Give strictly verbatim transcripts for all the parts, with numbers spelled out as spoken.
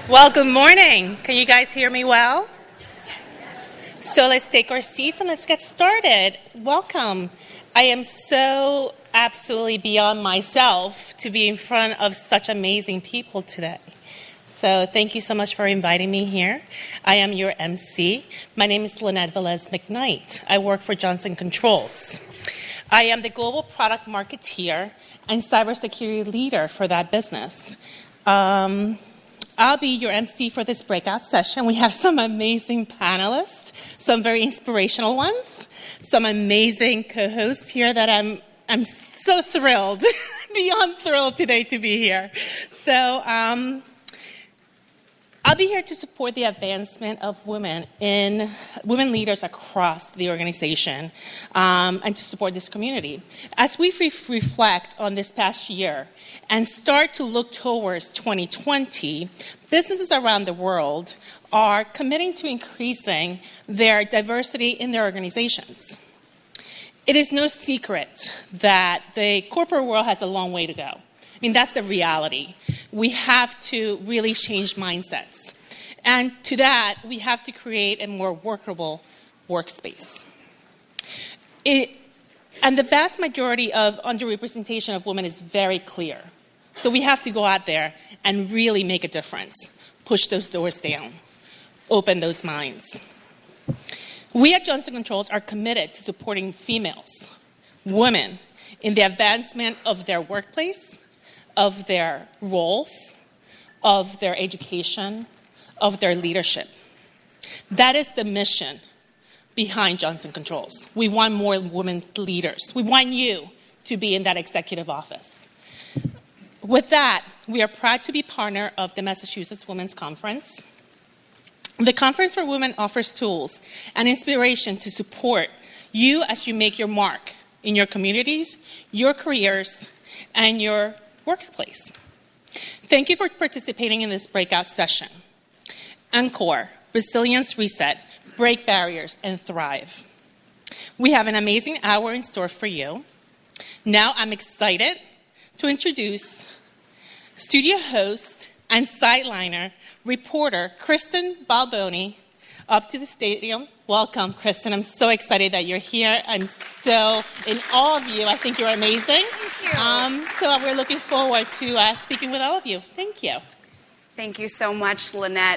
Well, good morning. Can you guys hear me well? So let's take our seats and let's get started. Welcome. I am so absolutely beyond myself to be in front of such amazing people today. So thank you so much for inviting me here. I am your M C. My name is Lynette Velez McKnight. I work for Johnson Controls. I am the global product marketeer and cybersecurity leader for that business. Um, I'll be your M C for this breakout session. We have some amazing panelists, some very inspirational ones, some amazing co-hosts here that I'm I'm so thrilled, beyond thrilled today to be here. So um, I'll be here to support the advancement of women in women leaders across the organization um, and to support this community. As we re- reflect on this past year and start to look towards twenty twenty, businesses around the world are committing to increasing their diversity in their organizations. It is no secret that the corporate world has a long way to go. I mean, that's the reality. We have to really change mindsets. And to that, we have to create a more workable workspace. It, and the vast majority of underrepresentation of women is very clear. So we have to go out there and really make a difference, push those doors down, open those minds. We at Johnson Controls are committed to supporting females, women, in the advancement of their workplace, of their roles, of their education, of their leadership. That is the mission behind Johnson Controls. We want more women leaders. We want you to be in that executive office. With that, we are proud to be partner of the Massachusetts Women's Conference. The Conference for Women offers tools and inspiration to support you as you make your mark in your communities, your careers, and your workplace. Thank you for participating in this breakout session. Encore, Resilience Reset, Break Barriers, and Thrive. We have an amazing hour in store for you. Now I'm excited to introduce studio host and sideliner reporter Kristen Balboni up to the stadium. Welcome, Kristen. I'm so excited that you're here. I'm so in awe of you. I think you're amazing. Thank you. Um, so we're looking forward to uh, speaking with all of you. Thank you. Thank you so much, Lynette.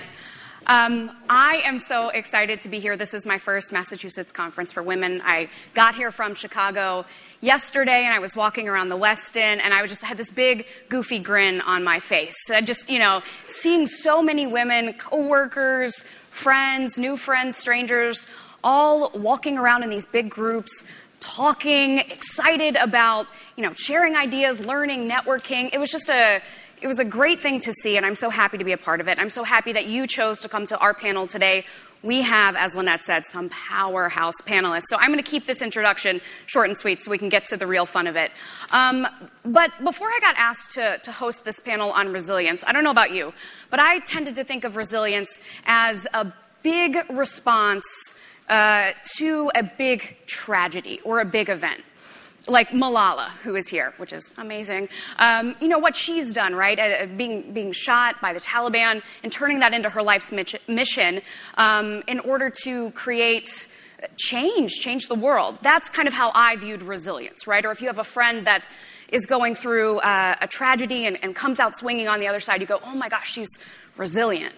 Um, I am so excited to be here. This is my first Massachusetts Conference for Women. I got here from Chicago yesterday, and I was walking around the West End, and I was just had this big, goofy grin on my face. I just, you know, seeing so many women, coworkers, friends, new friends, strangers, all walking around in these big groups, talking, excited about, you know, sharing ideas, learning, networking. It was just a, it was a great thing to see, and I'm so happy to be a part of it. I'm so happy that you chose to come to our panel today. We have, as Lynette said, some powerhouse panelists. So I'm going to keep this introduction short and sweet so we can get to the real fun of it. Um, but before I got asked to, to host this panel on resilience, I don't know about you, but I tended to think of resilience as a big response uh, to a big tragedy or a big event. Like Malala, who is here, which is amazing. Um, you know, what she's done, right? Uh, being being shot by the Taliban and turning that into her life's mission um, in order to create change, change the world. That's kind of how I viewed resilience, right? Or if you have a friend that is going through uh, a tragedy and, and comes out swinging on the other side, you go, oh my gosh, she's resilient.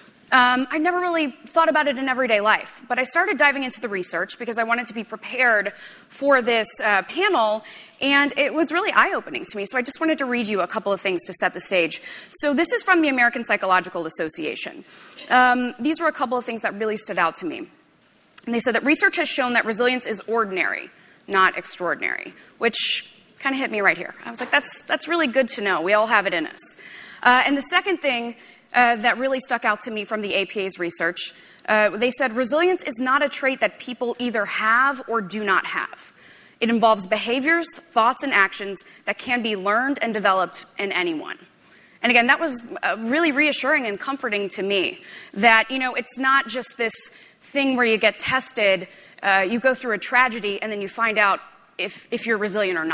Um, I never really thought about it in everyday life, but I started diving into the research because I wanted to be prepared for this uh, panel, and it was really eye-opening to me. So I just wanted to read you a couple of things to set the stage. So this is from the American Psychological Association. Um, these were a couple of things that really stood out to me. And they said that research has shown that resilience is ordinary, not extraordinary, which kind of hit me right here. I was like, that's, that's really good to know. We all have it in us. Uh, and the second thing Uh, that really stuck out to me from the A P A's research. Uh, they said resilience is not a trait that people either have or do not have. It involves behaviors, thoughts, and actions that can be learned and developed in anyone. And again, that was uh, really reassuring and comforting to me that, you know, it's not just this thing where you get tested, uh, you go through a tragedy, and then you find out if, if you're resilient or not.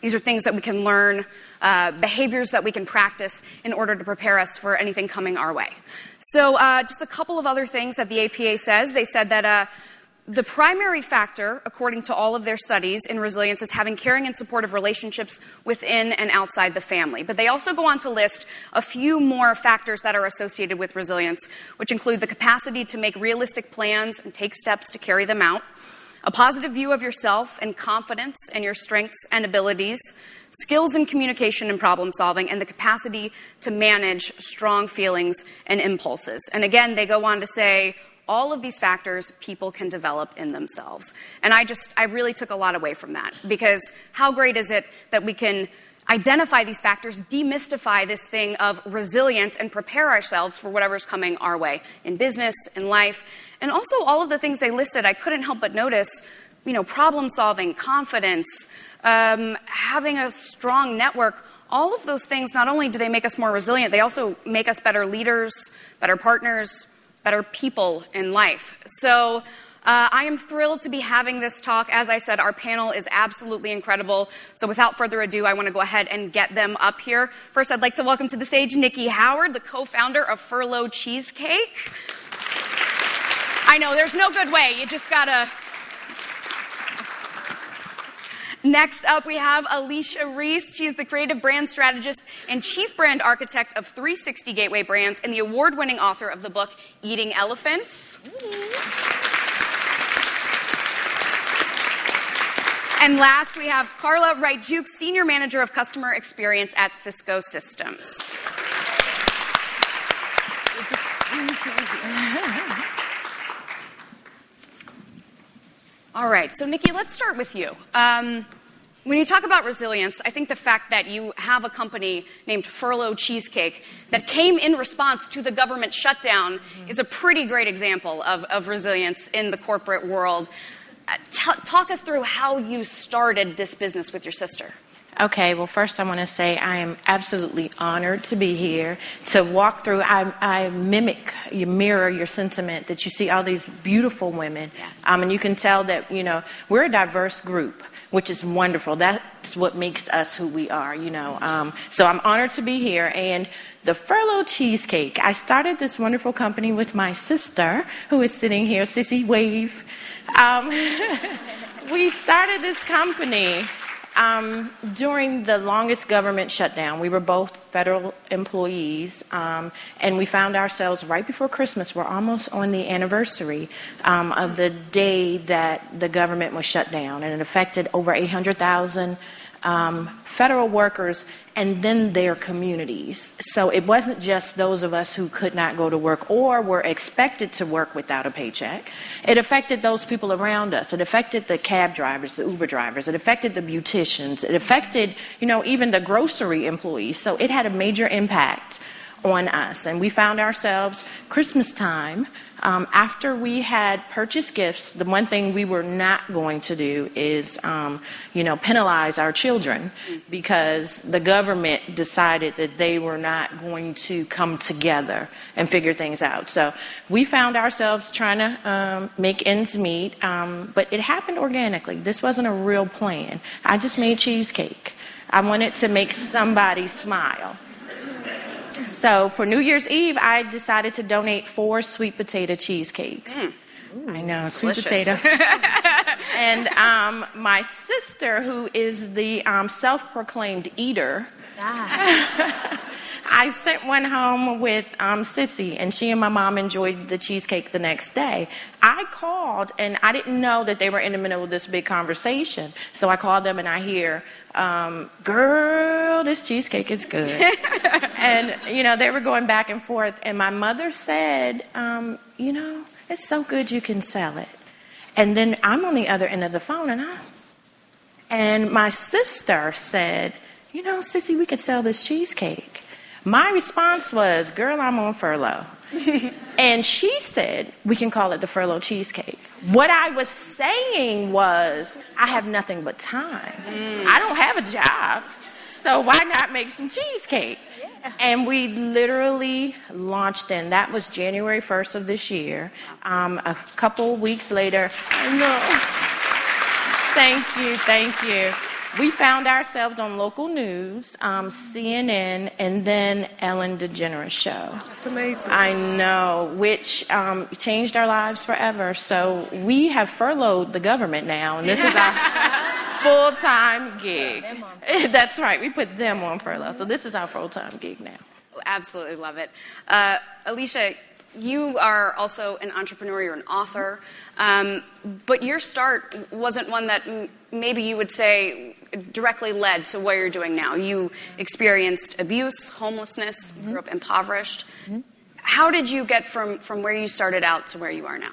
These are things that we can learn, uh, behaviors that we can practice in order to prepare us for anything coming our way. So uh, just a couple of other things that the A P A says. They said that uh, the primary factor, according to all of their studies in resilience, is having caring and supportive relationships within and outside the family. But they also go on to list a few more factors that are associated with resilience, which include the capacity to make realistic plans and take steps to carry them out, a positive view of yourself and confidence in your strengths and abilities, skills in communication and problem solving, and the capacity to manage strong feelings and impulses. And again, they go on to say, all of these factors people can develop in themselves. And I just, I really took a lot away from that, because how great is it that we can identify these factors, demystify this thing of resilience, and prepare ourselves for whatever's coming our way in business, in life. And also all of the things they listed, I couldn't help but notice, you know, problem solving, confidence, um, having a strong network. All of those things, not only do they make us more resilient, they also make us better leaders, better partners, better people in life. So uh, I am thrilled to be having this talk. As I said, our panel is absolutely incredible. So without further ado, I want to go ahead and get them up here. First, I'd like to welcome to the stage Nikki Howard, the co-founder of Furlough Cheesecake. I know, there's no good way. You just gotta... Next up, we have Alicia Reese. She is the creative brand strategist and chief brand architect of three sixty Gateway Brands and the award-winning author of the book Eating Elephants. And last, we have Carla Wright-Jukes, senior manager of customer experience at Cisco Systems. All right, so Nikki, let's start with you. Um, when you talk about resilience, I think the fact that you have a company named Furlough Cheesecake that came in response to the government shutdown mm-hmm. is a pretty great example of, of resilience in the corporate world. Uh, t- talk us through how you started this business with your sister. Okay, well, first I want to say I am absolutely honored to be here, to walk through. I, I mimic, you mirror your sentiment that you see all these beautiful women. Yeah. Um, and you can tell that, you know, we're a diverse group, which is wonderful. That's what makes us who we are, you know. Um, so I'm honored to be here. And the Furlough Cheesecake, I started this wonderful company with my sister, who is sitting here, Sissy, wave. Um, we started this company Um, during the longest government shutdown. We were both federal employees, um, and we found ourselves right before Christmas. We're almost on the anniversary um, of the day that the government was shut down, and it affected over eight hundred thousand um, federal workers and then their communities. So it wasn't just those of us who could not go to work or were expected to work without a paycheck. It affected those people around us. It affected the cab drivers, the Uber drivers. It affected the beauticians. It affected, you know, even the grocery employees. So it had a major impact on us. And we found ourselves Christmas time, um, after we had purchased gifts, the one thing we were not going to do is, um, you know, penalize our children, because the government decided that they were not going to come together and figure things out. So we found ourselves trying to um, make ends meet, um, but it happened organically. This wasn't a real plan. I just made cheesecake. I wanted to make somebody smile. So for New Year's Eve, I decided to donate four sweet potato cheesecakes. Mm. Ooh, I know, sweet potato. And um, my sister, who is the um, self-proclaimed eater, ah. I sent one home with um, Sissy, and she and my mom enjoyed the cheesecake the next day. I called, and I didn't know that they were in the middle of this big conversation. So I called them, and I hear, um, girl, this cheesecake is good. And, you know, they were going back and forth. And my mother said, um, you know, it's so good you can sell it. And then I'm on the other end of the phone, and I, and my sister said, you know, Sissy, we could sell this cheesecake. My response was, girl, I'm on furlough. And she said, we can call it the Furlough Cheesecake. What I was saying was, I have nothing but time. Mm. I don't have a job, so why not make some cheesecake? Yeah. And we literally launched in. That was January first of this year. Um, a couple weeks later, I know. Thank you, thank you. we found ourselves on local news, um, C N N, and then Ellen DeGeneres show. That's amazing. I know, which um, changed our lives forever. So we have furloughed the government now, and this is our full-time gig. That's right. We put them on furlough. So this is our full-time gig now. Absolutely love it. Uh, Alicia, you are also an entrepreneur, you're an author, um, but your start wasn't one that m- maybe you would say directly led to what you're doing now. You experienced abuse, homelessness, mm-hmm. grew up impoverished. Mm-hmm. How did you get from, from where you started out to where you are now?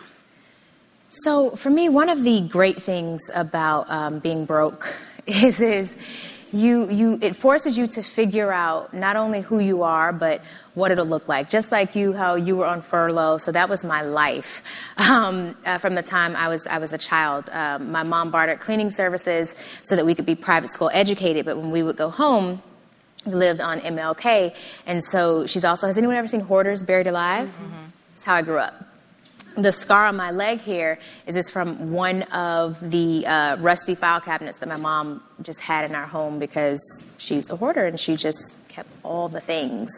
So for me, one of the great things about um, being broke is, is You, you, it forces you to figure out not only who you are, but what it'll look like. Just like you, how you were on furlough. So that was my life um, uh, from the time I was I was a child. Um, my mom bartered cleaning services so that we could be private school educated. But when we would go home, we lived on M L K, and so she's also. Has anyone ever seen Hoarders Buried Alive? Mm-hmm. That's how I grew up. The scar on my leg here is just from one of the uh, rusty file cabinets that my mom just had in our home because she's a hoarder and she just kept all the things.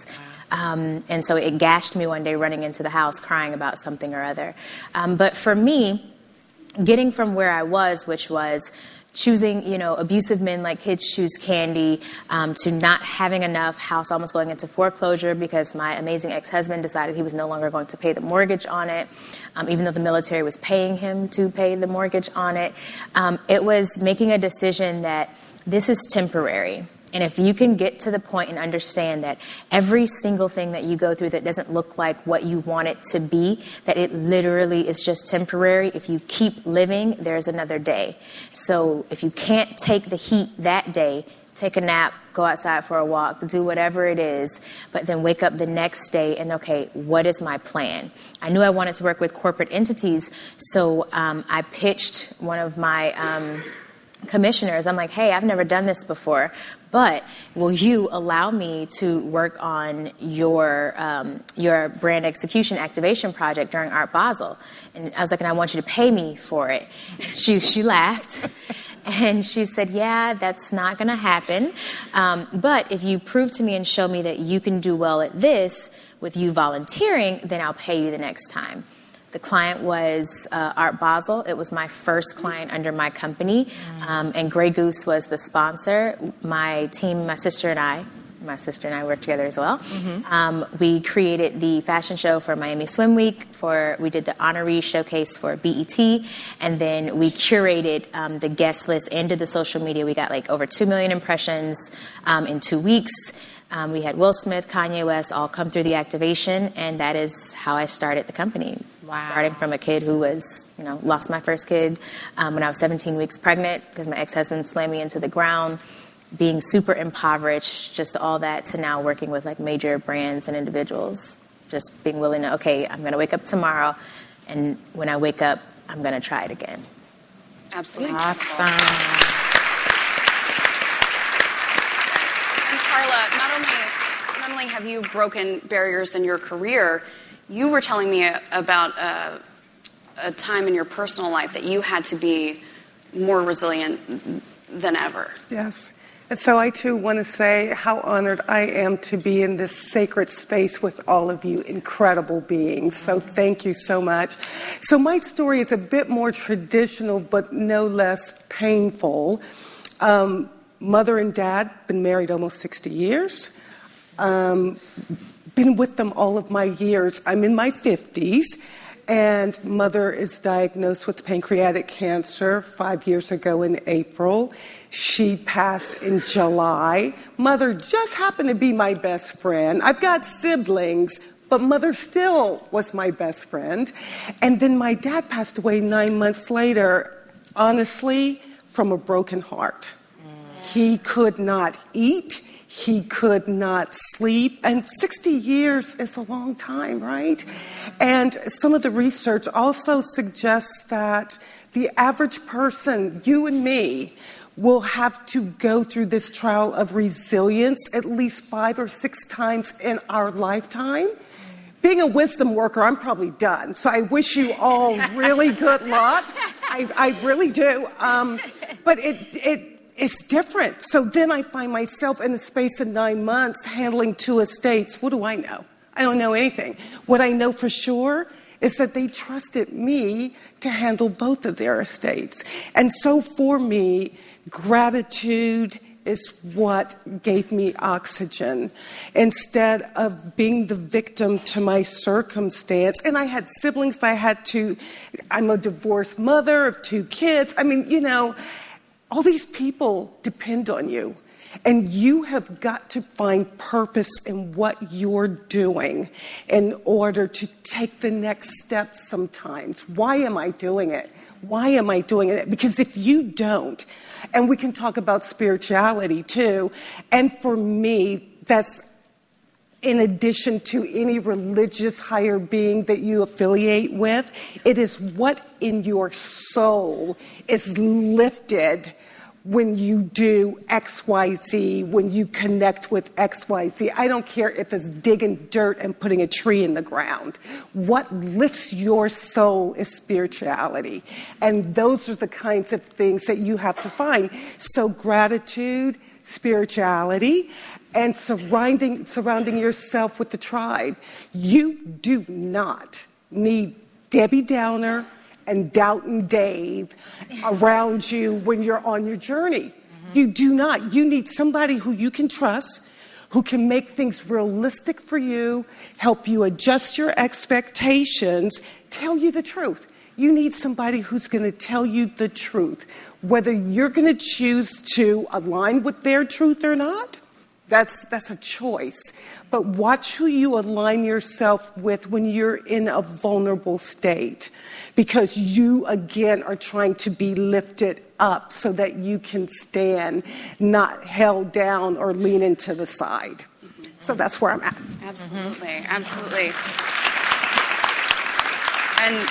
Um, and so it gashed me one day running into the house crying about something or other. Um, but for me, getting from where I was, which was choosing, you know, abusive men like kids choose candy, um, to not having enough, house almost going into foreclosure because my amazing ex-husband decided he was no longer going to pay the mortgage on it, um, even though the military was paying him to pay the mortgage on it. Um, it was making a decision that this is temporary. And if you can get to the point and understand that every single thing that you go through that doesn't look like what you want it to be, that it literally is just temporary. If you keep living, there's another day. So if you can't take the heat that day, take a nap, go outside for a walk, do whatever it is, but then wake up the next day and, okay, what is my plan? I knew I wanted to work with corporate entities, so um, I pitched one of my um, commissioners. I'm like, hey, I've never done this before, but will you allow me to work on your um, your brand execution activation project during Art Basel? And I was like, and I want you to pay me for it. She she laughed. And she said, yeah, that's not going to happen. Um, but if you prove to me and show me that you can do well at this with you volunteering, then I'll pay you the next time. The client was uh, Art Basel. It was my first client under my company. Um, and Grey Goose was the sponsor. My team, my sister and I, my sister and I worked together as well. Mm-hmm. Um, we created the fashion show for Miami Swim Week. For we did the honoree showcase for B E T. And then we curated um, the guest list and did the social media. We got like over two million impressions um, in two weeks. Um, we had Will Smith, Kanye West all come through the activation, and that is how I started the company. Wow. Starting from a kid who was, you know, lost my first kid um, when I was seventeen weeks pregnant because my ex-husband slammed me into the ground, being super impoverished, just all that, to now working with like major brands and individuals, just being willing to, okay, I'm going to wake up tomorrow, and when I wake up, I'm going to try it again. Absolutely. Awesome. Carla, not only, not only have you broken barriers in your career, you were telling me a, about a, a time in your personal life that you had to be more resilient than ever. Yes. And so I, too, want to say how honored I am to be in this sacred space with all of you incredible beings. So thank you so much. So my story is a bit more traditional, but no less painful. Um, Mother and dad, been married almost sixty years. Um, been with them all of my years. I'm in my fifties, and mother is diagnosed with pancreatic cancer five years ago in April. She passed in July. Mother just happened to be my best friend. I've got siblings, but mother still was my best friend. And then my dad passed away nine months later, honestly, from a broken heart. He could not eat. He could not sleep. And sixty years is a long time, right? And some of the research also suggests that the average person, you and me, will have to go through this trial of resilience at least five or six times in our lifetime. Being a wisdom worker, I'm probably done. So I wish you all really good luck. I, I really do. Um, but it, it, it's different. So then I find myself in the space of nine months handling two estates. What do I know? I don't know anything. What I know for sure is that they trusted me to handle both of their estates. And so for me, gratitude is what gave me oxygen instead of being the victim to my circumstance. And I had siblings I had to, I'm a divorced mother of two kids. I mean, you know, all these people depend on you. And you have got to find purpose in what you're doing in order to take the next step sometimes. Why am I doing it? Why am I doing it? Because if you don't, and we can talk about spirituality too, and for me, that's in addition to any religious higher being that you affiliate with, it is what in your soul is lifted when you do X Y Z, when you connect with X Y Z. I don't care if it's digging dirt and putting a tree in the ground. What lifts your soul is spirituality. And those are the kinds of things that you have to find. So gratitude, spirituality, and surrounding, surrounding yourself with the tribe. You do not need Debbie Downer and Doubting Dave around you when you're on your journey. Mm-hmm. You do not. You need somebody who you can trust, who can make things realistic for you, help you adjust your expectations, tell you the truth. You need somebody who's going to tell you the truth. Whether you're going to choose to align with their truth or not, that's, that's a choice. But watch who you align yourself with when you're in a vulnerable state. Because you, again, are trying to be lifted up so that you can stand, not held down or lean into the side. Mm-hmm. So that's where I'm at. Absolutely, mm-hmm. absolutely. And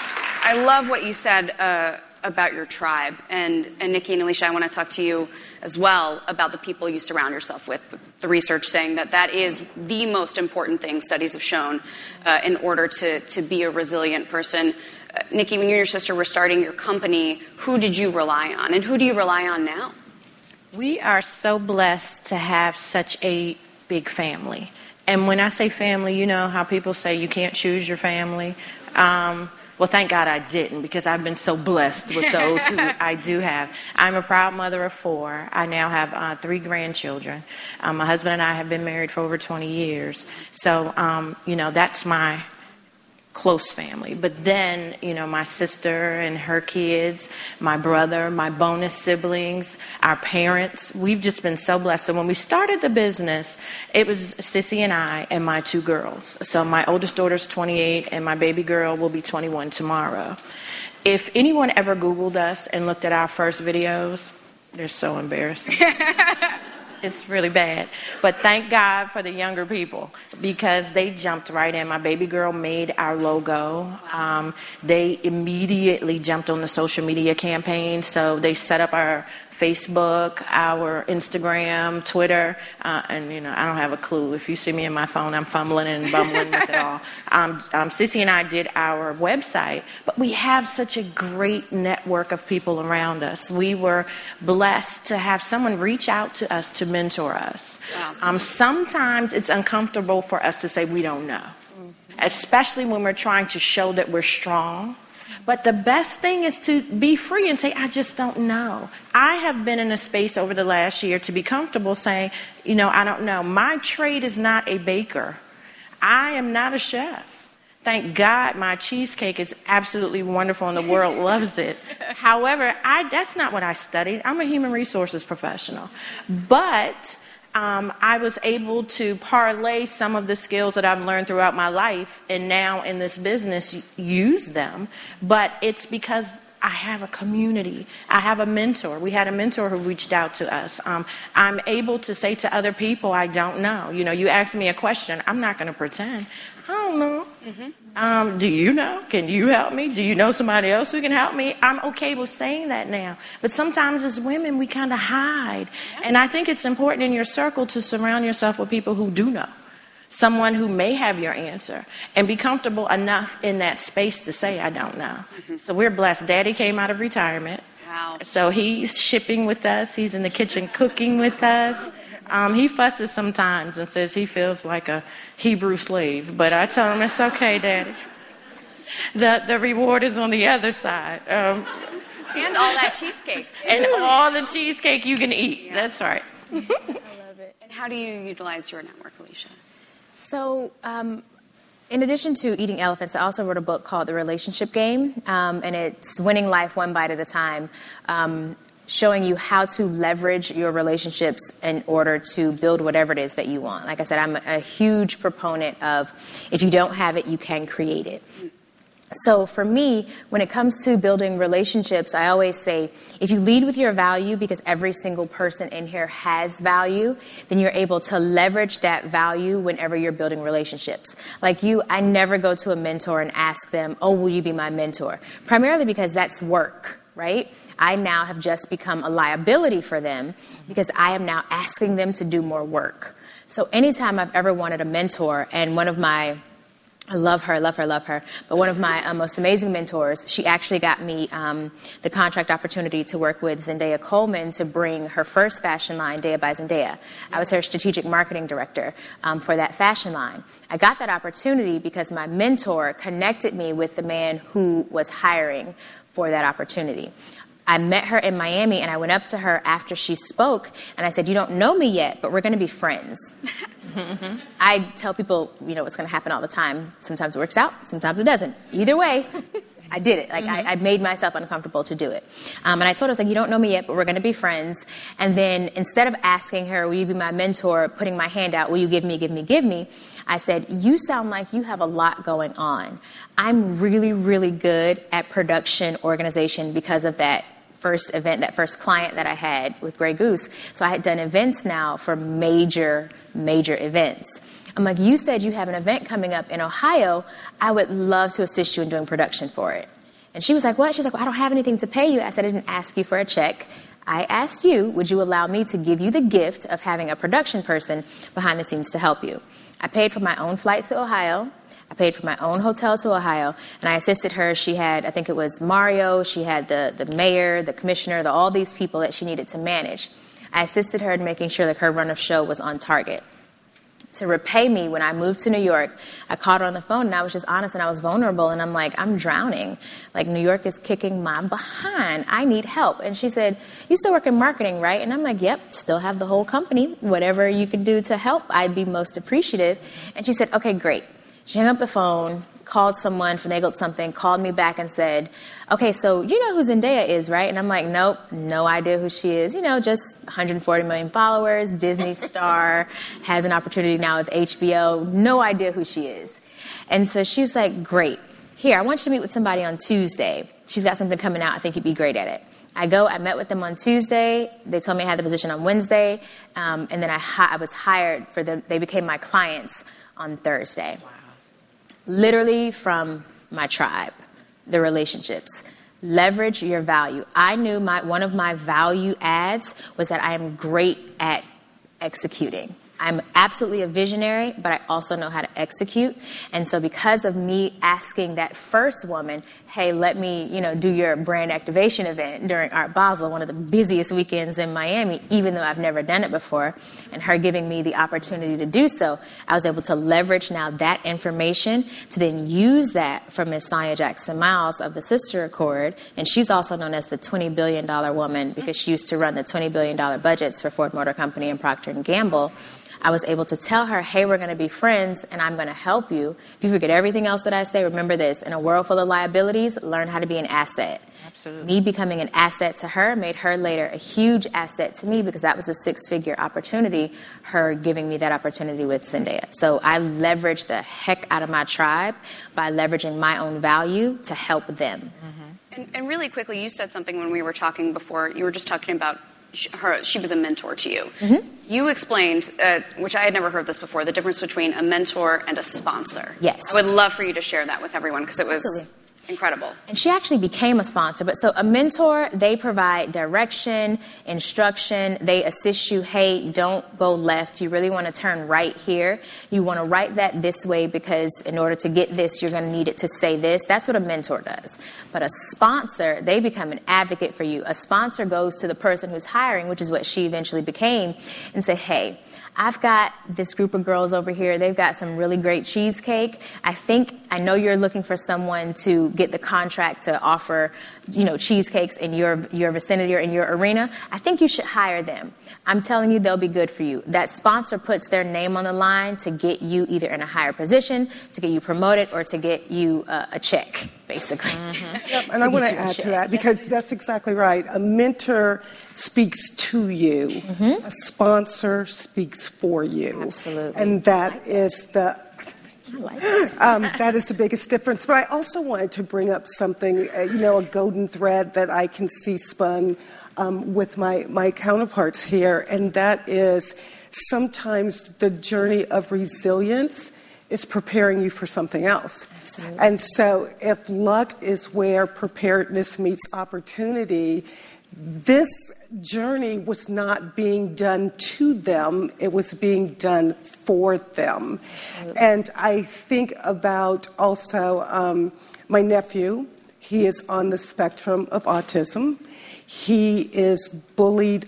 I love what you said uh, about your tribe. And, and Nikki and Alicia, I want to talk to you as well about the people you surround yourself with. The research saying that that is the most important thing studies have shown uh, in order to, to be a resilient person. Uh, Nikki, when you and your sister were starting your company, who did you rely on? And who do you rely on now? We are so blessed to have such a big family. And when I say family, you know how people say you can't choose your family. Um, well, thank God I didn't, because I've been so blessed with those who I do have. I'm a proud mother of four. I now have uh, three grandchildren. Um, my husband and I have been married for over twenty years. So, um, you know, that's my close family. But then, you know, my sister and her kids, my brother, my bonus siblings, our parents, we've just been so blessed. So when we started the business, it was Sissy and I and my two girls. So my oldest daughter's twenty-eight and my baby girl will be twenty-one tomorrow. If anyone ever Googled us and looked at our first videos, they're so embarrassing. It's really bad. But thank God for the younger people, because they jumped right in. My baby girl made our logo. Um, they immediately jumped on the social media campaign. So they set up our Facebook, our Instagram, Twitter, uh, and, you know, I don't have a clue. If you see me in my phone, I'm fumbling and bumbling with it all. Um, um, Sissy and I did our website, but we have such a great network of people around us. We were blessed to have someone reach out to us to mentor us. Wow. Um, sometimes it's uncomfortable for us to say we don't know, mm-hmm. especially when we're trying to show that we're strong. But the best thing is to be free and say, I just don't know. I have been in a space over the last year to be comfortable saying, you know, I don't know. My trade is not a baker. I am not a chef. Thank God my cheesecake is absolutely wonderful and the world loves it. However, I, that's not what I studied. I'm a human resources professional. But Um, I was able to parlay some of the skills that I've learned throughout my life and now in this business use them. But it's because I have a community. I have a mentor. We had a mentor who reached out to us. Um, I'm able to say to other people, I don't know. You know, you ask me a question, I'm not going to pretend. I don't know. Mm-hmm. Um, do you know? Can you help me? Do you know somebody else who can help me? I'm okay with saying that now. But sometimes as women, we kind of hide. Yeah. And I think it's important in your circle to surround yourself with people who do know. Someone who may have your answer. And be comfortable enough in that space to say, I don't know. Mm-hmm. So we're blessed. Daddy came out of retirement. Wow. So he's shipping with us. He's in the kitchen cooking with us. Um, he fusses sometimes and says he feels like a Hebrew slave. But I tell him, it's okay, Daddy. The, the reward is on the other side. Um, and all that cheesecake, too. And all the cheesecake you can eat. Yeah. That's right. I love it. And how do you utilize your network, Alicia? So, um, in addition to Eating Elephants, I also wrote a book called The Relationship Game, um, and it's Winning Life One Bite at a Time, um, showing you how to leverage your relationships in order to build whatever it is that you want. Like I said, I'm a huge proponent of if you don't have it, you can create it. So for me, when it comes to building relationships, I always say, if you lead with your value, because every single person in here has value, then you're able to leverage that value whenever you're building relationships. Like you, I never go to a mentor and ask them, oh, will you be my mentor? Primarily because that's work, right? I now have just become a liability for them because I am now asking them to do more work. So anytime I've ever wanted a mentor, and one of my I love her, love her, love her. But one of my uh, most amazing mentors, she actually got me um, the contract opportunity to work with Zendaya Coleman to bring her first fashion line, Daya by Zendaya. I was her strategic marketing director um, for that fashion line. I got that opportunity because my mentor connected me with the man who was hiring for that opportunity. I met her in Miami, and I went up to her after she spoke, and I said, you don't know me yet, but we're going to be friends. Mm-hmm. I tell people, you know, what's going to happen all the time. Sometimes it works out, sometimes it doesn't. Either way, I did it. Like mm-hmm. I, I made myself uncomfortable to do it. Um, and I told her, I was like, you don't know me yet, but we're going to be friends. And then instead of asking her, will you be my mentor, putting my hand out, will you give me, give me, give me, I said, you sound like you have a lot going on. I'm really, really good at production organization because of that first event, that first client that I had with Grey Goose. So I had done events now for major, major events. I'm like, you said you have an event coming up in Ohio. I would love to assist you in doing production for it. And she was like, what? She's like, well, I don't have anything to pay you. I said, I didn't ask you for a check. I asked you, would you allow me to give you the gift of having a production person behind the scenes to help you? I paid for my own flight to Ohio. I paid for my own hotel to Ohio, and I assisted her. She had, I think it was Mario, she had the, the mayor, the commissioner, the, all these people that she needed to manage. I assisted her in making sure that her run of show was on target. To repay me, when I moved to New York, I called her on the phone, and I was just honest, and I was vulnerable, and I'm like, I'm drowning. Like, New York is kicking my behind. I need help. And she said, you still work in marketing, right? And I'm like, yep, still have the whole company. Whatever you could do to help, I'd be most appreciative. And she said, okay, great. She hung up the phone, called someone, finagled something, called me back and said, okay, so you know who Zendaya is, right? And I'm like, nope, no idea who she is. You know, just one hundred forty million followers, Disney star, has an opportunity now with H B O, no idea who she is. And so she's like, great. Here, I want you to meet with somebody on Tuesday. She's got something coming out. I think you'd be great at it. I go, I met with them on Tuesday. They told me I had the position on Wednesday. Um, and then I, hi- I was hired for them. They became my clients on Thursday. Wow. Literally from my tribe, the relationships. Leverage your value. I knew my one of my value adds was that I am great at executing. I'm absolutely a visionary, but I also know how to execute. And so because of me asking that first woman, hey, let me, you know, do your brand activation event during Art Basel, one of the busiest weekends in Miami, even though I've never done it before, and her giving me the opportunity to do so, I was able to leverage now that information to then use that for Miss Sonia Jackson Miles of the Sister Accord. And she's also known as the twenty billion dollars woman because she used to run the twenty billion dollars budgets for Ford Motor Company and Procter and Gamble. I was able to tell her, hey, we're going to be friends, and I'm going to help you. If you forget everything else that I say, remember this. In a world full of liabilities, learn how to be an asset. Absolutely. Me becoming an asset to her made her later a huge asset to me because that was a six-figure opportunity, her giving me that opportunity with Zendaya. So I leveraged the heck out of my tribe by leveraging my own value to help them. Mm-hmm. And, and really quickly, you said something when we were talking before. You were just talking about her, she was a mentor to you. Mm-hmm. You explained, uh, which I had never heard this before, the difference between a mentor and a sponsor. Yes. I would love for you to share that with everyone because it was... Absolutely. Incredible. And she actually became a sponsor. But so a mentor, they provide direction, instruction. They assist you. Hey, don't go left. You really want to turn right here. You want to write that this way because in order to get this, you're going to need it to say this. That's what a mentor does. But a sponsor, they become an advocate for you. A sponsor goes to the person who's hiring, which is what she eventually became, and say, hey, I've got this group of girls over here. They've got some really great cheesecake. I think, I know you're looking for someone to get the contract to offer, you know, cheesecakes in your, your vicinity or in your arena. I think you should hire them. I'm telling you, they'll be good for you. That sponsor puts their name on the line to get you either in a higher position, to get you promoted, or to get you uh, a check, basically. Mm-hmm. Yep, and I want to add to that because that's exactly right. A mentor speaks to you. Mm-hmm. A sponsor speaks for you. Absolutely. And that like is that. the like um, that is the biggest difference. But I also wanted to bring up something, uh, you know, a golden thread that I can see spun um, with my, my counterparts here, and that is sometimes the journey of resilience is preparing you for something else. Absolutely. And so if luck is where preparedness meets opportunity, this journey was not being done to them, it was being done for them. Absolutely. And I think about also um, my nephew. He is on the spectrum of autism. He is bullied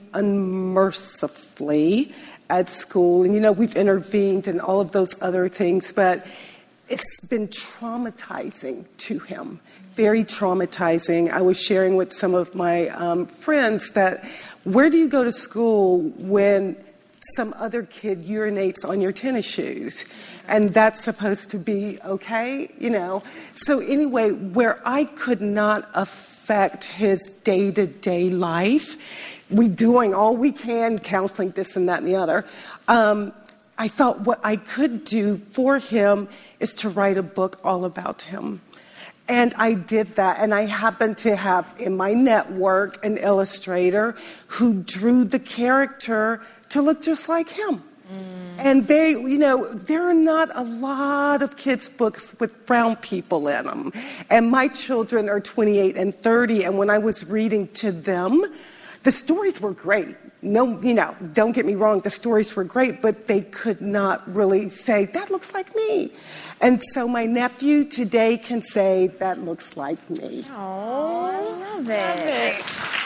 unmercifully at school. And, you know, we've intervened and all of those other things, but it's been traumatizing to him. Very traumatizing. I was sharing with some of my um, friends that where do you go to school when some other kid urinates on your tennis shoes? And that's supposed to be okay, you know? So anyway, where I could not affect his day-to-day life, we doing all we can, counseling, this and that and the other, um, I thought what I could do for him is to write a book all about him. And I did that, and I happened to have in my network an illustrator who drew the character to look just like him. Mm. And they, you know, there are not a lot of kids' books with brown people in them. And my children are twenty-eight and thirty, and when I was reading to them, the stories were great. No, you know, don't get me wrong, the stories were great, but they could not really say, that looks like me. And so my nephew today can say, that looks like me. Oh, I love it. Love it.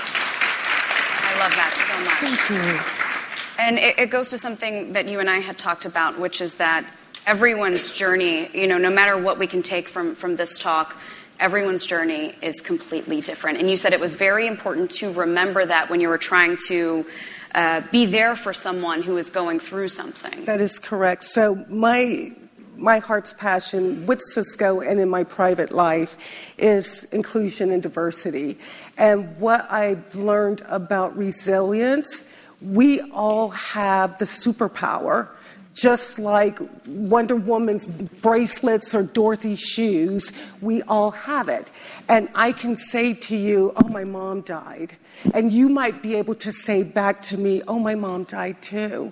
I love that so much. Thank you. And it, it goes to something that you and I had talked about, which is that everyone's journey, you know, no matter what we can take from, from this talk, everyone's journey is completely different. And you said it was very important to remember that when you were trying to uh, be there for someone who is going through something. That is correct. So my my heart's passion with Cisco and in my private life is inclusion and diversity. And what I've learned about resilience, we all have the superpower. Just like Wonder Woman's bracelets or Dorothy's shoes, we all have it. And I can say to you, oh, my mom died. And you might be able to say back to me, oh, my mom died too.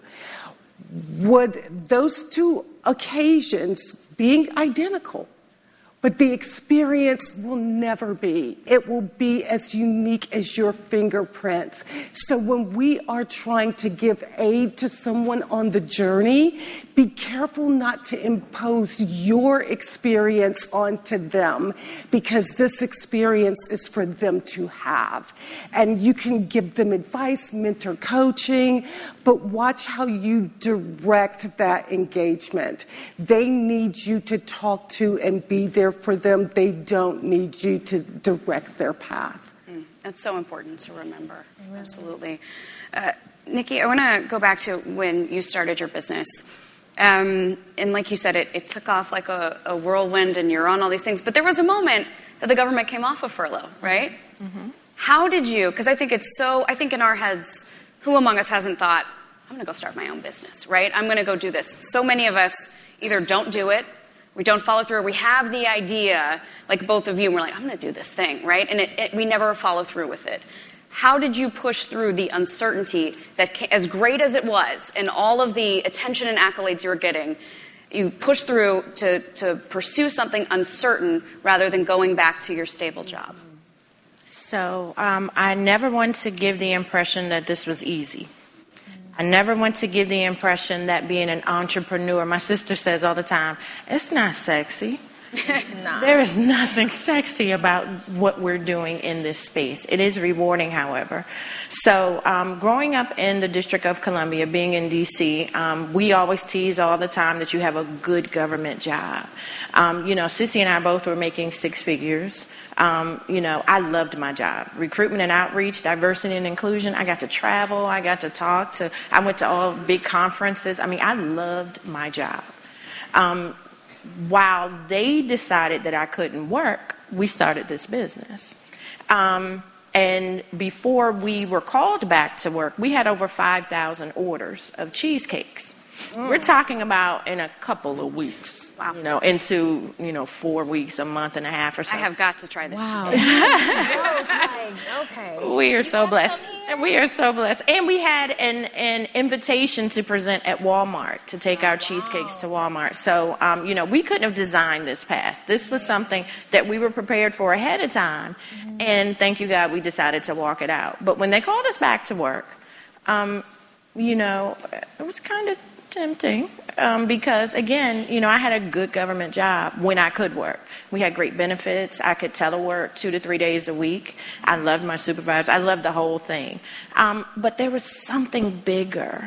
Would those two occasions being identical, but the experience will never be. It will be as unique as your fingerprints. So when we are trying to give aid to someone on the journey, be careful not to impose your experience onto them, because this experience is for them to have. And you can give them advice, mentor coaching, but watch how you direct that engagement. They need you to talk to and be there for them. They don't need you to direct their path. Mm, that's so important to remember. Mm-hmm. Absolutely. Uh, Nikki, I want to go back to when you started your business. Um, and like you said, it, it took off like a, a whirlwind and you're on all these things. But there was a moment that the government came off of furlough, right? Mm-hmm. How did you, because I think it's so, I think in our heads, who among us hasn't thought, I'm going to go start my own business, right? I'm going to go do this. So many of us either don't do it, we don't follow through, we have the idea, like both of you, and we're like, I'm going to do this thing, right? And it, it, we never follow through with it. How did you push through the uncertainty that, as great as it was, and all of the attention and accolades you were getting, you push through to, to pursue something uncertain rather than going back to your stable job? So um, I never want to give the impression that this was easy. I never want to give the impression that being an entrepreneur, my sister says all the time, it's not sexy. No. There is nothing sexy about what we're doing in this space. It is rewarding, however. So um, growing up in the District of Columbia, being in D C, um, we always tease all the time that you have a good government job. Um, you know, Sissy and I both were making six figures. Um, you know, I loved my job. Recruitment and outreach, diversity and inclusion. I got to travel. I got to talk to, I went to all big conferences. I mean, I loved my job. Um, while they decided that I couldn't work, we started this business. Um, and before we were called back to work, we had over five thousand orders of cheesecakes. Mm. We're talking about in a couple of weeks. Wow. You know, into, you know, four weeks, a month and a half or so. I have got to try this. Wow. okay. okay. We are you so blessed. We are so blessed. And we had an, an invitation to present at Walmart, to take our cheesecakes to Walmart. So, um, you know, we couldn't have designed this path. This was something that we were prepared for ahead of time. Mm-hmm. And thank you, God, we decided to walk it out. But when they called us back to work, um, you know, it was kind of tempting um, because, again, you know, I had a good government job when I could work. We had great benefits. I could telework two to three days a week. I loved my supervisors. I loved the whole thing. Um, but there was something bigger.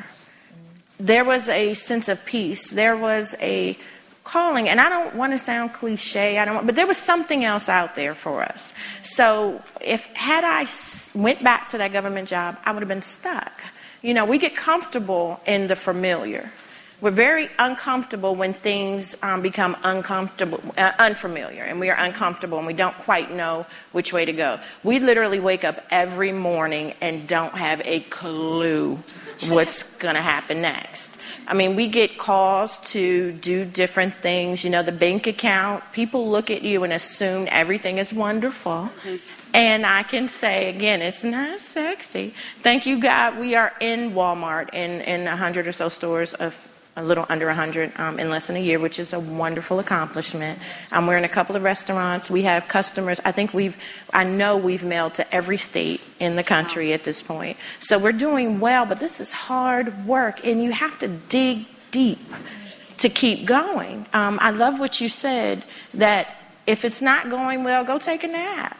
There was a sense of peace. There was a calling, and I don't want to sound cliche, I don't want, but there was something else out there for us. So if had I went back to that government job, I would have been stuck. You know, we get comfortable in the familiar. We're very uncomfortable when things um, become uncomfortable, uh, unfamiliar, and we are uncomfortable and we don't quite know which way to go. We literally wake up every morning and don't have a clue what's going to happen next. I mean, we get calls to do different things. You know, the bank account, people look at you and assume everything is wonderful. Mm-hmm. And I can say, again, it's not sexy. Thank you, God. We are in Walmart in, in a hundred or so stores, of a little under a hundred um, in less than a year, which is a wonderful accomplishment. Um, we're in a couple of restaurants. We have customers. I think we've, I know we've mailed to every state in the country at this point. So we're doing well, but this is hard work, and you have to dig deep to keep going. Um, I love what you said, that if it's not going well, go take a nap.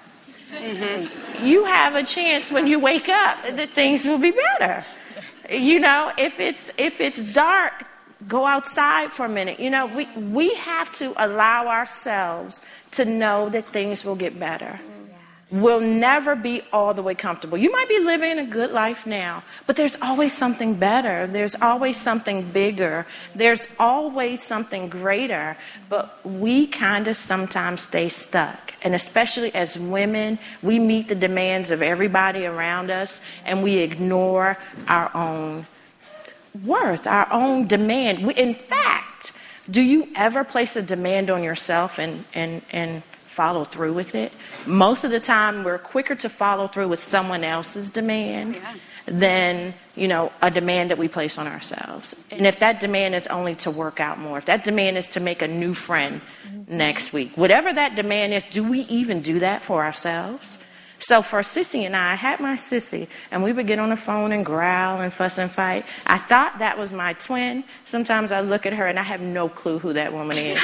Mm-hmm. You have a chance when you wake up that things will be better. You know, if it's if it's dark, go outside for a minute. You know, we we have to allow ourselves to know that things will get better. We'll never be all the way comfortable. You might be living a good life now, but there's always something better. There's always something bigger. There's always something greater. But we kind of sometimes stay stuck. And especially as women, we meet the demands of everybody around us, and we ignore our own worth, our own demand. We, in fact, do you ever place a demand on yourself and and and follow through with it? Most of the time, we're quicker to follow through with someone else's demand yeah. than, you know, a demand that we place on ourselves. And if that demand is only to work out more, if that demand is to make a new friend mm-hmm. next week, whatever that demand is, do we even do that for ourselves? So for Sissy and I, I had my Sissy, and we would get on the phone and growl and fuss and fight. I thought that was my twin. Sometimes I look at her and I have no clue who that woman is.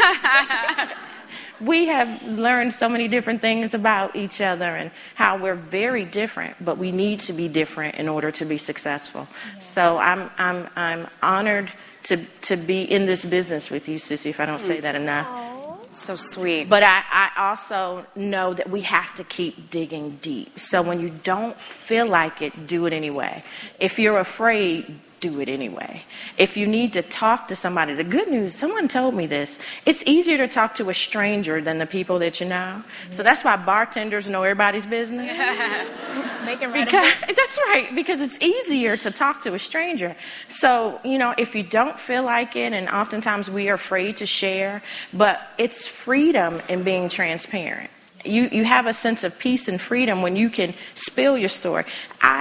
We have learned so many different things about each other and how we're very different, but we need to be different in order to be successful. Yeah. So I'm I'm I'm honored to to be in this business with you, Sissy, if I don't say that enough. Aww. So sweet. But I, I also know that we have to keep digging deep. So when you don't feel like it, do it anyway. If you're afraid, do it anyway. If you need to talk to somebody, the good news, someone told me this, it's easier to talk to a stranger than the people that you know. Mm-hmm. So that's why bartenders know everybody's business. They can write because, that's right, because it's easier to talk to a stranger. So, you know, if you don't feel like it, and oftentimes we are afraid to share, but it's freedom in being transparent. You, you have a sense of peace and freedom when you can spill your story. I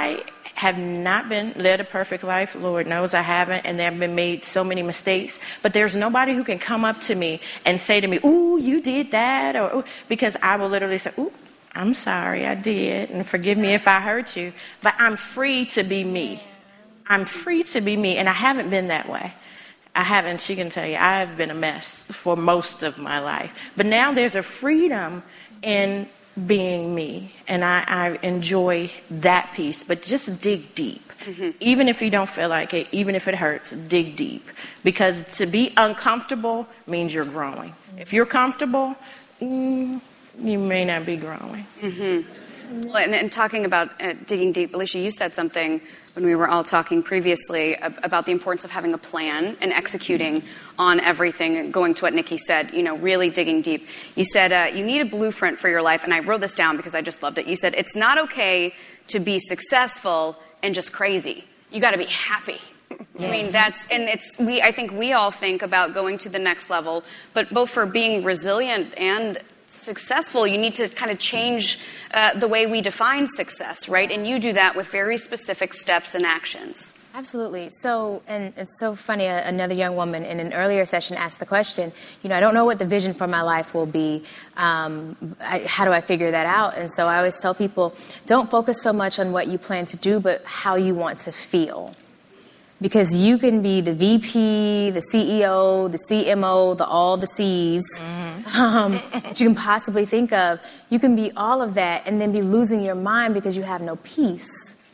have not been led a perfect life. Lord knows I haven't, and there have been made so many mistakes. But there's nobody who can come up to me and say to me, ooh, you did that, or ooh, because I will literally say, ooh, I'm sorry, I did, and forgive me if I hurt you. But I'm free to be me. I'm free to be me, and I haven't been that way. I haven't. She can tell you, I've been a mess for most of my life. But now there's a freedom in being me, and I, I enjoy that piece. But just dig deep. Mm-hmm. Even if you don't feel like it, even if it hurts, dig deep. Because to be uncomfortable means you're growing. If you're comfortable, mm, you may not be growing. Mm-hmm. Well, and, and talking about uh, digging deep, Alicia, you said something when we were all talking previously about the importance of having a plan and executing on everything, going to what Nikki said, you know, really digging deep. You said uh, you need a blueprint for your life, and I wrote this down because I just loved it. You said it's not okay to be successful and just crazy. You got to be happy. Yes. I mean, that's, and it's, we, I think we all think about going to the next level, but both for being resilient and successful, you need to kind of change uh, the way we define success, right? And you do that with very specific steps and actions. Absolutely. So, and it's so funny, uh, another young woman in an earlier session asked the question, you know, I don't know what the vision for my life will be. Um, I, how do I figure that out? And so I always tell people, don't focus so much on what you plan to do, but how you want to feel. Because you can be the V P, the C E O, the C M O, the all the C's mm-hmm. um, that you can possibly think of. You can be all of that and then be losing your mind because you have no peace.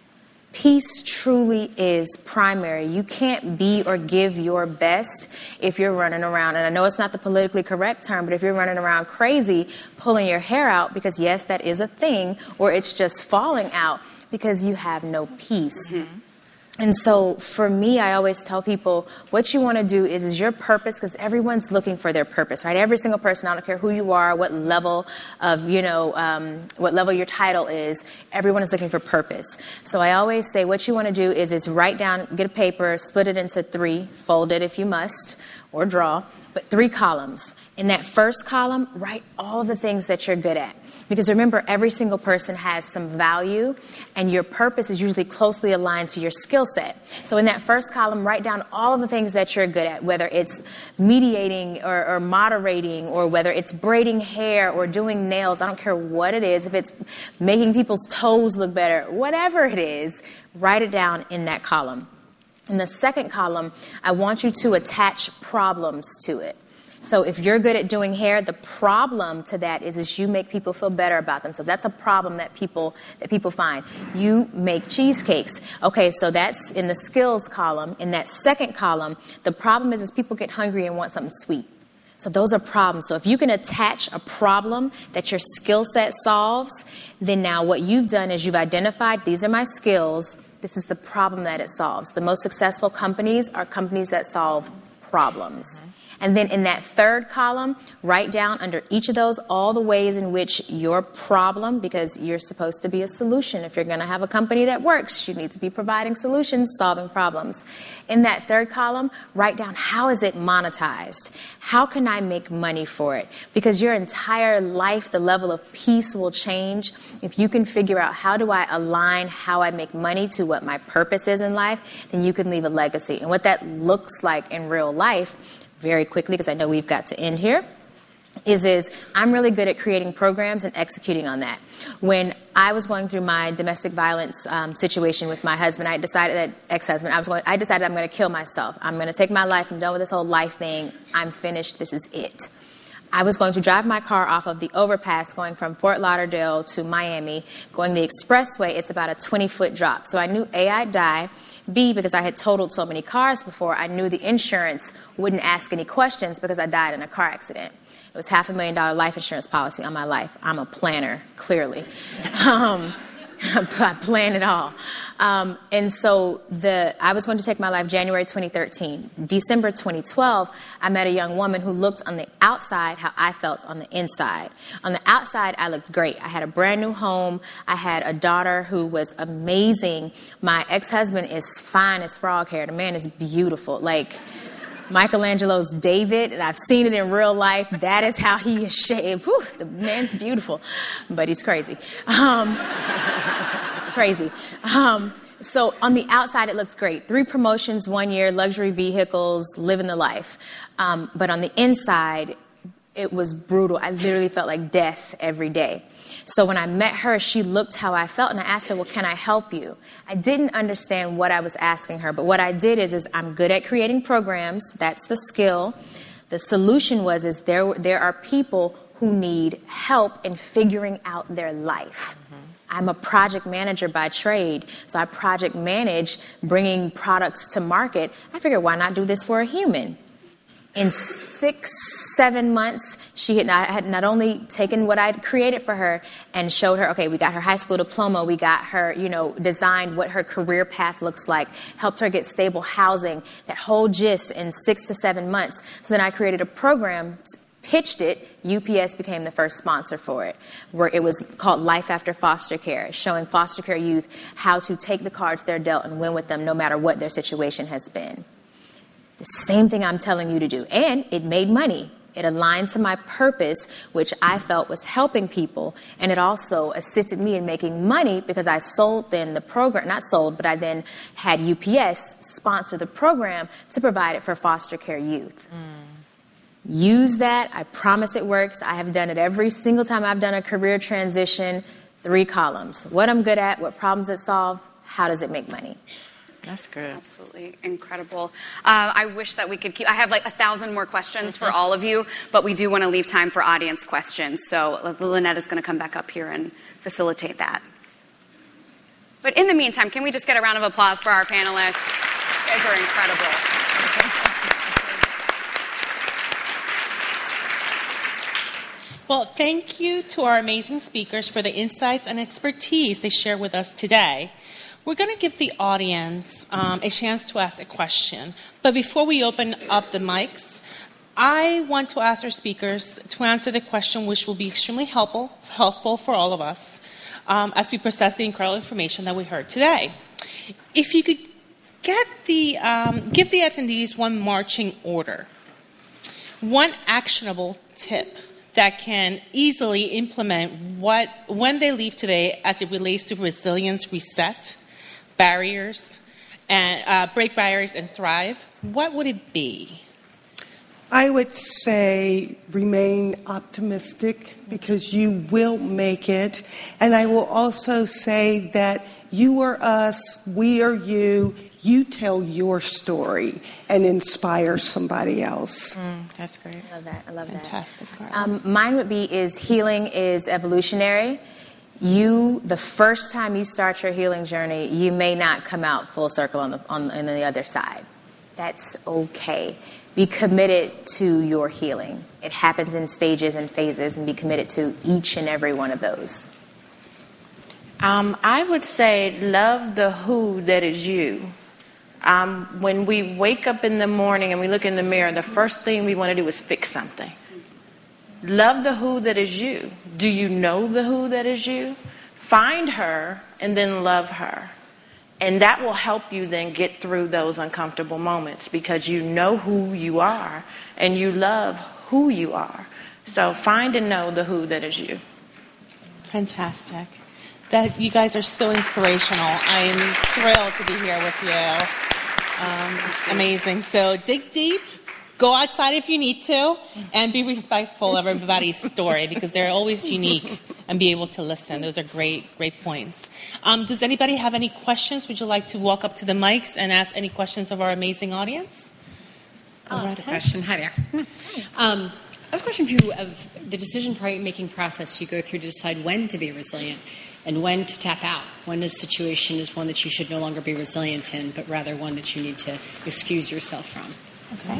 Peace truly is primary. You can't be or give your best if you're running around. And I know it's not the politically correct term, but if you're running around crazy, pulling your hair out, because yes, that is a thing, or it's just falling out because you have no peace. Mm-hmm. And so for me, I always tell people what you want to do is, is your purpose, because everyone's looking for their purpose, right? Every single person, I don't care who you are, what level of, you know, um, what level your title is, everyone is looking for purpose. So I always say what you want to do is, is write down, get a paper, split it into three, fold it if you must, or draw, but three columns. In that first column, write all the things that you're good at. Because remember, every single person has some value, and your purpose is usually closely aligned to your skill set. So in that first column, write down all of the things that you're good at, whether it's mediating or, or moderating, or whether it's braiding hair or doing nails. I don't care what it is. If it's making people's toes look better, whatever it is, write it down in that column. In the second column, I want you to attach problems to it. So if you're good at doing hair, the problem to that is, is you make people feel better about themselves. That's a problem that people that people find. You make cheesecakes. Okay, so that's in the skills column. In that second column, the problem is, is people get hungry and want something sweet. So those are problems. So if you can attach a problem that your skill set solves, then now what you've done is you've identified, these are my skills. This is the problem that it solves. The most successful companies are companies that solve problems. Mm-hmm. And then in that third column, write down under each of those all the ways in which your problem, because you're supposed to be a solution. If you're going to have a company that works, you need to be providing solutions, solving problems. In that third column, write down, how is it monetized? How can I make money for it? Because your entire life, the level of peace will change if you can figure out, how do I align how I make money to what my purpose is in life? Then you can leave a legacy. And what that looks like in real life, very quickly, because I know we've got to end here, is, is I'm really good at creating programs and executing on that. When I was going through my domestic violence um, situation with my husband, I decided that, ex-husband, I was going, I decided I'm going to kill myself. I'm going to take my life. I'm done with this whole life thing. I'm finished. This is it. I was going to drive my car off of the overpass going from Fort Lauderdale to Miami. Going the expressway, it's about a twenty-foot drop. So I knew, A, I'd die. B, because I had totaled so many cars before, I knew the insurance wouldn't ask any questions because I died in a car accident. It was half a million dollar life insurance policy on my life. I'm a planner, clearly. Um, I plan it all. Um, and so the I was going to take my life January twenty thirteen. December twenty twelve, I met a young woman who looked on the outside how I felt on the inside. On the outside, I looked great. I had a brand new home. I had a daughter who was amazing. My ex-husband is fine as frog hair. The man is beautiful. Like Michelangelo's David, and I've seen it in real life. That is how he is shaved. Whew, the man's beautiful, but he's crazy. Um, it's crazy. Um, so on the outside, it looks great. Three promotions, one year, luxury vehicles, living the life. Um, but on the inside, it was brutal. I literally felt like death every day. So when I met her, she looked how I felt, and I asked her, well, can I help you? I didn't understand what I was asking her, but what I did is, is I'm good at creating programs. That's the skill. The solution was is there, there are people who need help in figuring out their life. Mm-hmm. I'm a project manager by trade, so I project manage bringing products to market. I figured, why not do this for a human? In six, seven months, she had not, had not only taken what I'd created for her and showed her, okay, we got her high school diploma, we got her, you know, designed what her career path looks like, helped her get stable housing, that whole gist in six to seven months. So then I created a program, pitched it, U P S became the first sponsor for it, where it was called Life After Foster Care, showing foster care youth how to take the cards they're dealt and win with them no matter what their situation has been. The same thing I'm telling you to do. And it made money. It aligned to my purpose, which I felt was helping people. And it also assisted me in making money because I sold then the program, not sold, but I then had U P S sponsor the program to provide it for foster care youth. Mm. Use that. I promise it works. I have done it every single time I've done a career transition. Three columns. What I'm good at, what problems it solve, how does it make money? That's good. Absolutely incredible. Uh, I wish that we could keep, I have like a thousand more questions for all of you, but we do want to leave time for audience questions. So Lynette is going to come back up here and facilitate that. But in the meantime, can we just get a round of applause for our panelists? You guys are incredible. Well, thank you to our amazing speakers for the insights and expertise they share with us today. We're going to give the audience um, a chance to ask a question. But before we open up the mics, I want to ask our speakers to answer the question, which will be extremely helpful, helpful for all of us um, as we process the incredible information that we heard today. If you could get the, um, give the attendees one marching order, one actionable tip that can easily implement what when they leave today as it relates to resilience, reset, barriers, and uh, break barriers and thrive, what would it be? I would say remain optimistic because you will make it. And I will also say that you are us, we are you. You tell your story and inspire somebody else. Mm, that's great. I love that. I love Fantastic. that. Um, mine would be is healing is evolutionary. You, the first time you start your healing journey, you may not come out full circle on the on, on the other side. That's okay. Be committed to your healing. It happens in stages and phases, and be committed to each and every one of those. Um, I would say love the who that is you. Um, when we wake up in the morning and we look in the mirror, the first thing we want to do is fix something. Love the who that is you. Do you know the who that is you? Find her and then love her. And that will help you then get through those uncomfortable moments because you know who you are and you love who you are. So find and know the who that is you. Fantastic. That you guys are so inspirational. I am thrilled to be here with you. Um, it's amazing. So dig deep, go outside if you need to, and be respectful of everybody's story because they're always unique, and be able to listen. Those are great, great points. Um, does anybody have any questions? Would you like to walk up to the mics and ask any questions of our amazing audience? I'll ask a question. Hi there. Um, I have a question for you of the decision-making process you go through to decide when to be resilient and when to tap out, when a situation is one that you should no longer be resilient in, but rather one that you need to excuse yourself from. Okay.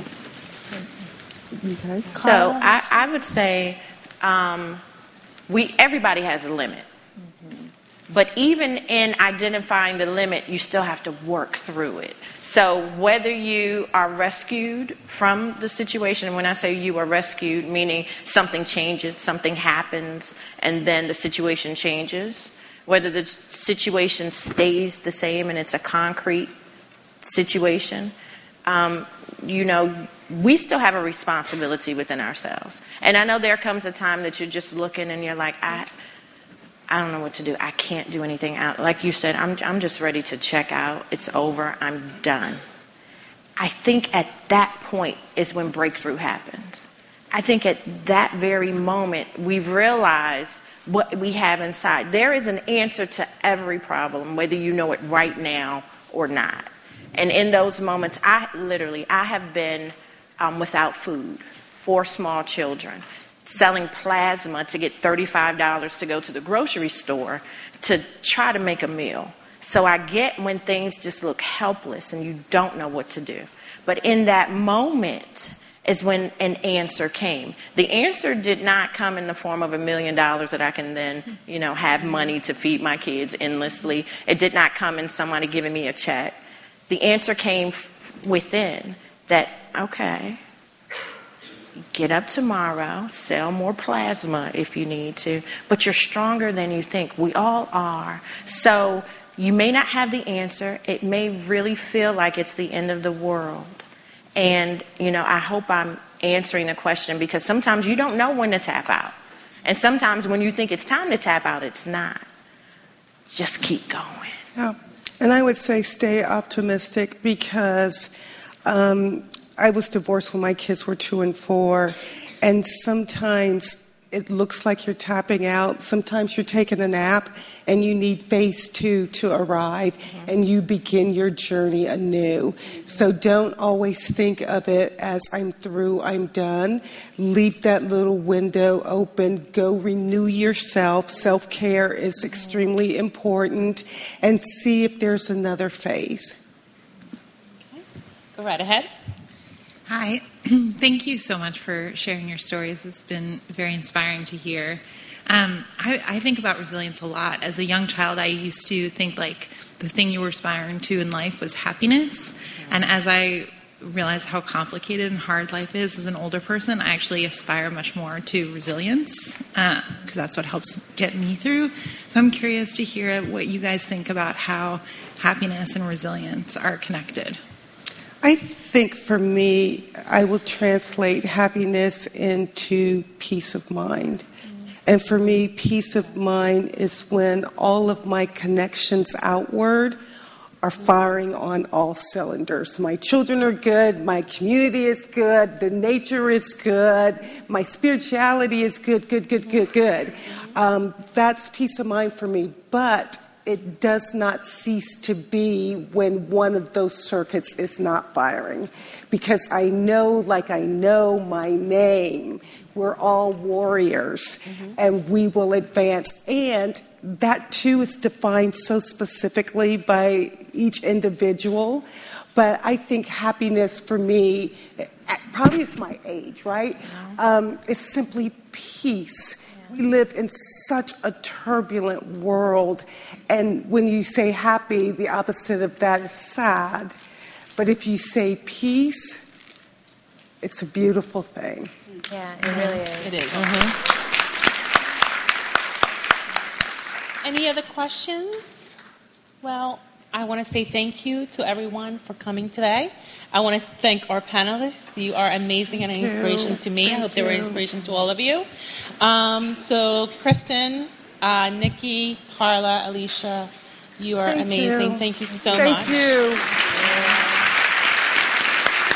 So I, I would say um, we everybody has a limit. Mm-hmm. But even in identifying the limit, you still have to work through it. So whether you are rescued from the situation, and when I say you are rescued, meaning something changes, something happens, and then the situation changes, whether the situation stays the same and it's a concrete situation, um, you know, we still have a responsibility within ourselves. And I know there comes a time that you're just looking and you're like, I, I don't know what to do. I can't do anything out. Like you said, I'm I'm just ready to check out. It's over. I'm done. I think at that point is when breakthrough happens. I think at that very moment we've realized what we have inside. There is an answer to every problem, whether you know it right now or not. And in those moments, I literally, I have been um, without food, four small children, selling plasma to get thirty-five dollars to go to the grocery store to try to make a meal. So I get when things just look helpless and you don't know what to do. But in that moment is when an answer came. The answer did not come in the form of a million dollars that I can then, you know, have money to feed my kids endlessly. It did not come in somebody giving me a check. The answer came within that, okay, get up tomorrow, sell more plasma if you need to, but you're stronger than you think. We all are. So you may not have the answer. It may really feel like it's the end of the world. And, you know, I hope I'm answering the question, because sometimes you don't know when to tap out. And sometimes when you think it's time to tap out, it's not. Just keep going. Yeah. And I would say stay optimistic, because um, I was divorced when my kids were two and four. And sometimes it looks like you're tapping out. Sometimes you're taking a nap and you need phase two to arrive, mm-hmm. and you begin your journey anew. So don't always think of it as I'm through, I'm done. Leave that little window open. Go renew yourself. Self-care is extremely important, and see if there's another phase. Okay. Go right ahead. Hi. Thank you so much for sharing your stories. It's been very inspiring to hear. Um, I, I think about resilience a lot. As a young child, I used to think like the thing you were aspiring to in life was happiness. And as I realized how complicated and hard life is as an older person, I actually aspire much more to resilience, because uh, that's what helps get me through. So I'm curious to hear what you guys think about how happiness and resilience are connected. I think for me, I will translate happiness into peace of mind. And for me, peace of mind is when all of my connections outward are firing on all cylinders. My children are good, my community is good, the nature is good, my spirituality is good, good, good, good, good. Um, that's peace of mind for me. But it does not cease to be when one of those circuits is not firing. Because I know, like I know my name, we're all warriors, mm-hmm. and we will advance. And that, too, is defined so specifically by each individual. But I think happiness for me, probably it's my age, right? Yeah. Um, is simply peace. We live in such a turbulent world, and when you say happy, the opposite of that is sad. But if you say peace, it's a beautiful thing. Yeah, it really is. It is. Mm-hmm. Any other questions? Well, I want to say thank you to everyone for coming today. I want to thank our panelists. You are amazing and an inspiration to me. Thank I hope they were you. inspiration to all of you. Um, so, Kristen, uh, Nikki, Carla, Alicia, you are Thank amazing. you. Thank you so Thank much. you.